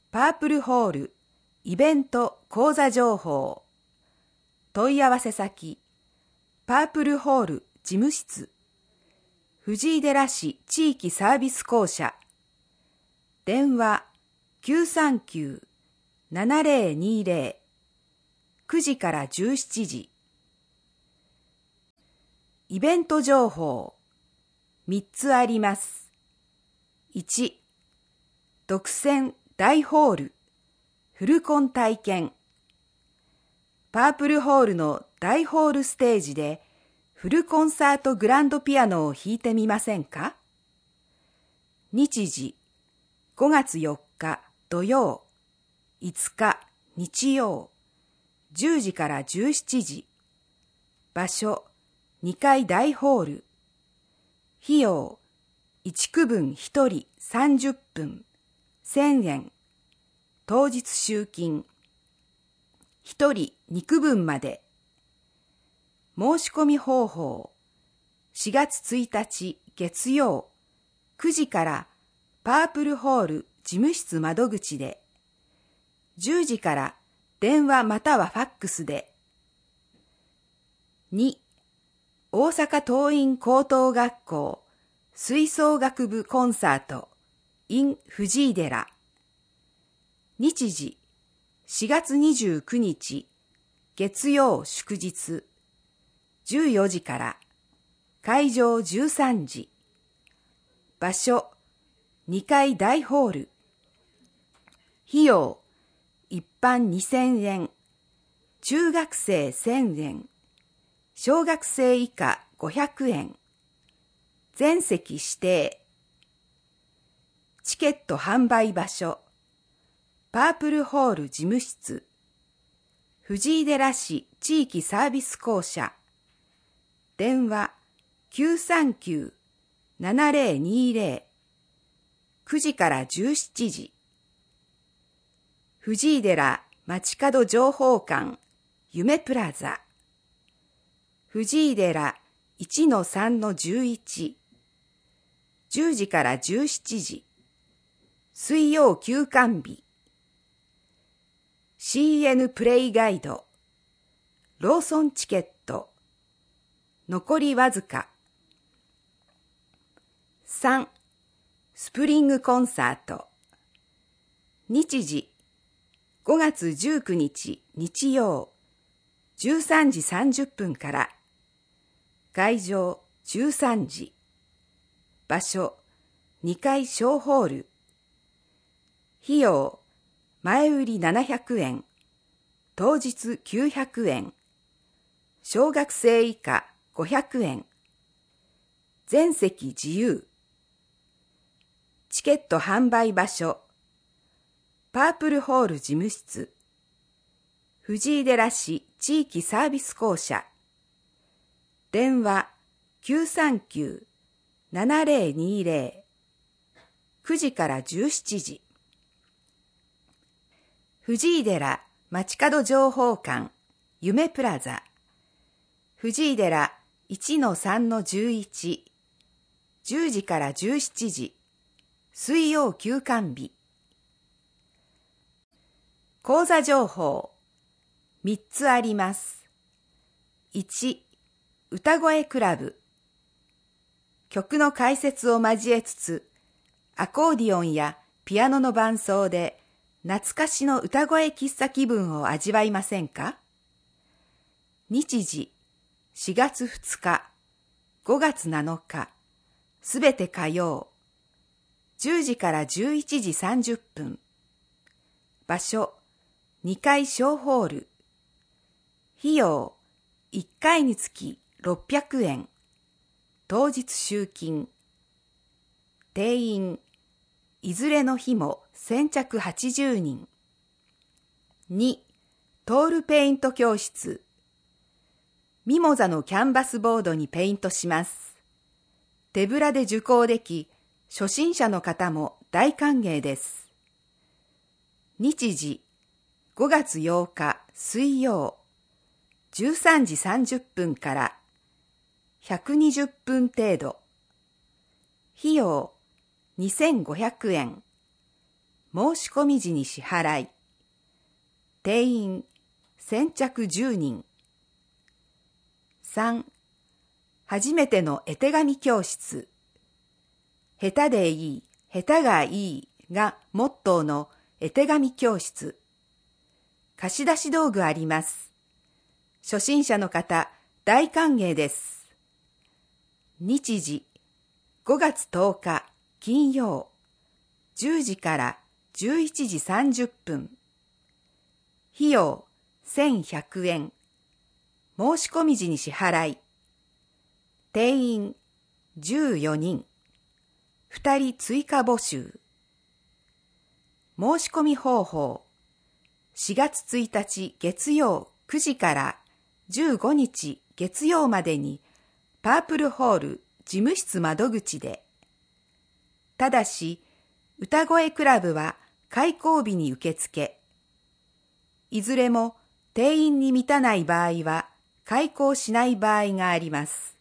パープルホールイベント講座情報。問い合わせ先パープルホール事務室藤井寺市地域サービス公社電話 939-7020 9時から17時。イベント情報3つあります。1、独占大ホールフルコン体験。パープルホールの大ホールステージでフルコンサートグランドピアノを弾いてみませんか？日時5月4日土曜、5日日曜、10時から17時。場所2階大ホール。費用1区分1人30分1000円。当日集金1人2区分まで。申し込み方法4月1日月曜9時からパープルホール事務室窓口で、10時から電話またはファックスで。2、大阪桐蔭高等学校吹奏楽部コンサート in 藤井寺。日時4月29日月曜祝日14時から。会場13時。場所2階大ホール。費用一般2000円、中学生1000円、小学生以下500円。全席指定。チケット販売場所パープルホール事務室藤井寺市地域サービス公社電話 939-7020 9時から17時。藤井寺街角情報館夢プラザ藤井寺 1-3-11 10時から17時。水曜休館日。CN プレイガイドローソンチケット残りわずか。3、スプリングコンサート。日時5月19日日曜13時30分から。会場13時。場所2階小ホール。費用前売り700円、当日900円、小学生以下500円。全席自由。チケット販売場所パープルホール事務室藤井寺市地域サービス公社電話 939-7020 9時から17時。藤井寺街角情報館夢プラザ藤井寺 1-3-11 10時から17時。水曜休館日。講座情報3つあります。1、歌声クラブ。曲の解説を交えつつ、アコーディオンやピアノの伴奏で懐かしの歌声喫茶気分を味わいませんか？日時4月2日、5月7日、すべて火曜、10時から11時30分。場所2階小ホール。費用1回につき600円。当日集金。定員いずれの日も先着80人。2、トールペイント教室。ミモザのキャンバスボードにペイントします。手ぶらで受講でき、初心者の方も大歓迎です。日時5月8日水曜13時30分から120分程度。費用2500円。 申し込み時に支払い。定員先着10人。3、初めての絵手紙教室。下手でいい、下手がいいがモットーの絵手紙教室。貸し出し道具あります。初心者の方、大歓迎です。日時、5月10日金曜、10時から11時30分。費用1100円。申し込み時に支払い。定員14人。2人追加募集。申し込み方法。4月1日月曜9時から15日月曜までにパープルホール事務室窓口で。ただし、歌声クラブは開講日に受付。いずれも定員に満たない場合は開講しない場合があります。